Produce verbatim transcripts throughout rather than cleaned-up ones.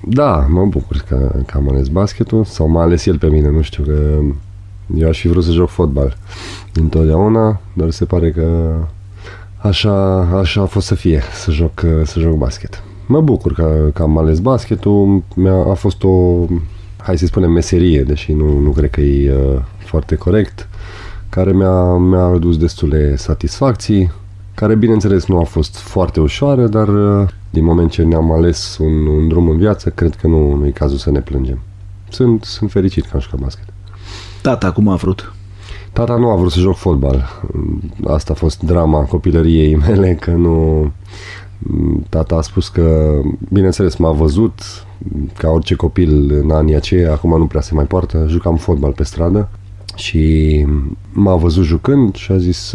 Da, mă bucur că, că am ales basketul, sau m-a ales el pe mine, nu știu, că eu aș fi vrut să joc fotbal întotdeauna, dar se pare că așa, așa a fost să fie, să joc, să joc basket. Mă bucur că, că am ales basketul, mi-a, a fost o, hai să spunem, meserie, deși nu, nu cred că e uh, foarte corect, care mi-a, mi-a adus destule satisfacții, care bineînțeles nu a fost foarte ușoară, dar uh, din moment ce ne-am ales un, un drum în viață, cred că nu, nu e cazul să ne plângem. Sunt, sunt fericit că am jucat basket. Tata cum a vrut? Tata nu a vrut să joc fotbal. Asta a fost drama copilăriei mele, că nu... Tata a spus că, bineînțeles, m-a văzut, ca orice copil în anii aceia, acum nu prea se mai poartă, jucam fotbal pe stradă și m-a văzut jucând și a zis,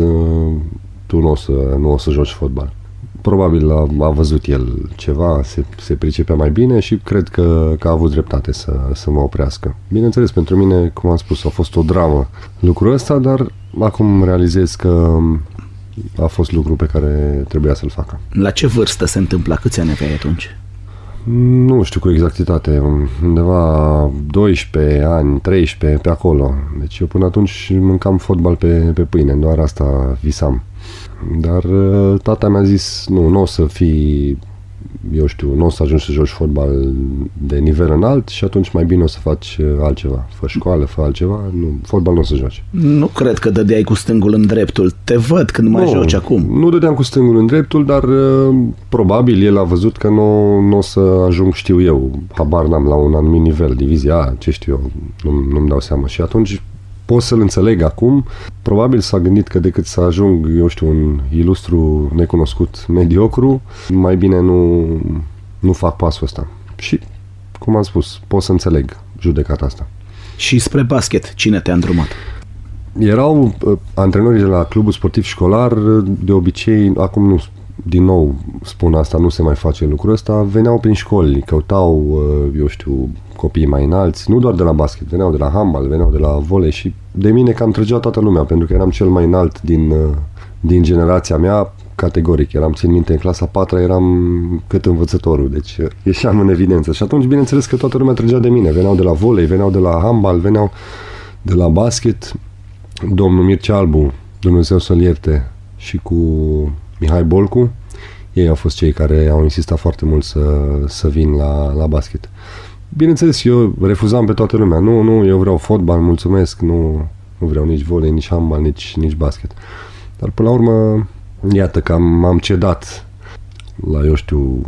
tu nu o să, nu o să joci fotbal. Probabil a, a văzut el ceva, se, se pricepea mai bine și cred că, că a avut dreptate să, să mă oprească. Bineînțeles, pentru mine, cum am spus, a fost o dramă lucrul ăsta, dar acum realizez că a fost lucru pe care trebuia să-l facă. La ce vârstă se întâmplă? Câți ani aveai atunci? Nu știu cu exactitate, undeva doisprezece ani, treisprezece, pe acolo. Deci eu până atunci mâncam fotbal pe, pe pâine, doar asta visam. Dar tata mi-a zis, nu, nu o să fii, eu știu, nu o să ajungi să joci fotbal de nivel înalt și atunci mai bine o să faci altceva. Fă școală, fă altceva, nu, fotbal nu o să joci. Nu cred că dădeai cu stângul în dreptul. Te văd când mai nu, joci acum. Nu dădeam cu stângul în dreptul, dar probabil el a văzut că nu, nu o să ajung, știu eu, habar n-am, la un anumit nivel, divizia A, ce știu eu, nu, nu-mi dau seama. Și atunci pot să-l înțeleg acum. Probabil s-a gândit că decât să ajung, eu știu, un ilustru necunoscut mediocru, mai bine nu, nu fac pasul ăsta. Și, cum am spus, pot să înțeleg judecata asta. Și spre basket, cine te-a îndrumat? Erau uh, antrenorii de la clubul sportiv școlar, de obicei, acum nu, din nou spun asta, nu se mai face lucrul ăsta, veneau prin școli, căutau, uh, eu știu, copiii mai înalți, nu doar de la basket, veneau de la handbal, veneau de la volei și de mine cam trăgea toată lumea, pentru că eram cel mai înalt din, uh, din generația mea, categoric. Eram, țin minte, în clasa a patra eram cât învățătorul, deci ieșeam în evidență. Și atunci, bineînțeles că toată lumea trăgea de mine. Veneau de la volei, veneau de la handbal, veneau de la basket. Domnul Mircea Albu, Dumnezeu să-l ierte, și cu Mihai Bolcu, ei au fost cei care au insistat foarte mult să, să vin la, la basket. Bineînțeles, eu refuzam pe toată lumea. Nu, nu, eu vreau fotbal, mulțumesc, nu, nu vreau nici volei, nici handbal, nici, nici basket. Dar până la urmă, iată că am, am cedat la, eu știu,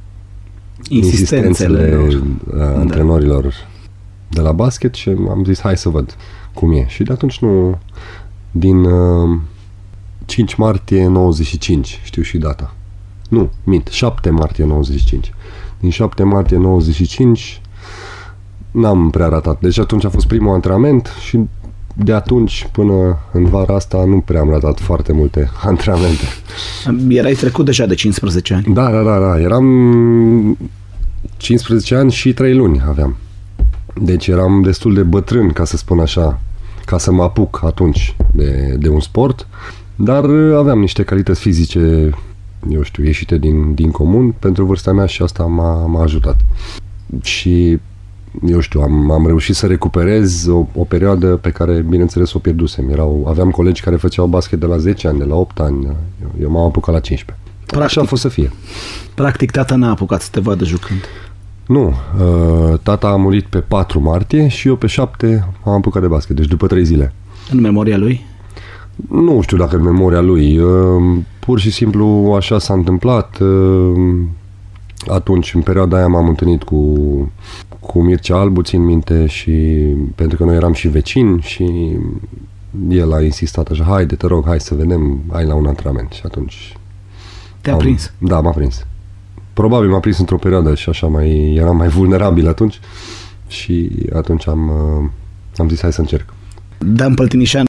insistențele antrenorilor da. de la basket și am zis, hai să văd cum e. Și de atunci nu, din uh, cinci martie nouăzeci și cinci, știu și data. Nu, mint, șapte martie nouăzeci și cinci. Din șapte martie nouăzeci și cinci n-am prea ratat. Deci atunci a fost primul antrenament și de atunci până în vara asta nu prea am ratat foarte multe antrenamente. Erai trecut deja de cincisprezece ani. Da, da, da, da. Eram cincisprezece ani și trei luni aveam. Deci eram destul de bătrân, ca să spun așa, ca să mă apuc atunci de, de un sport, dar aveam niște calități fizice, eu știu, ieșite din, din comun pentru vârsta mea și asta m-a, m-a ajutat. Și eu știu, am, am reușit să recuperez o, o perioadă pe care, bineînțeles, o pierdusem. Erau, aveam colegi care făceau basket de la zece ani, de la opt ani. Eu, eu m-am apucat la cincisprezece. Practic, așa a fost să fie. Practic, tata n-a apucat să te vadă jucând. Nu. Uh, tata a murit pe patru martie și eu pe șapte am apucat de basket, deci după trei zile. În memoria lui? Nu știu dacă în memoria lui. Uh, pur și simplu așa s-a întâmplat. Uh, atunci, în perioada aia, m-am întâlnit cu... cu Mircea Albu, țin minte, și pentru că noi eram și vecini și el a insistat așa, haide, te rog, hai să vedem, hai la un antrenament. Și atunci... Te-a am, prins? Da, m-a prins. Probabil m-a prins într-o perioadă și așa mai, eram mai vulnerabil atunci și atunci am, am zis, hai să încerc. Dan Păltinișan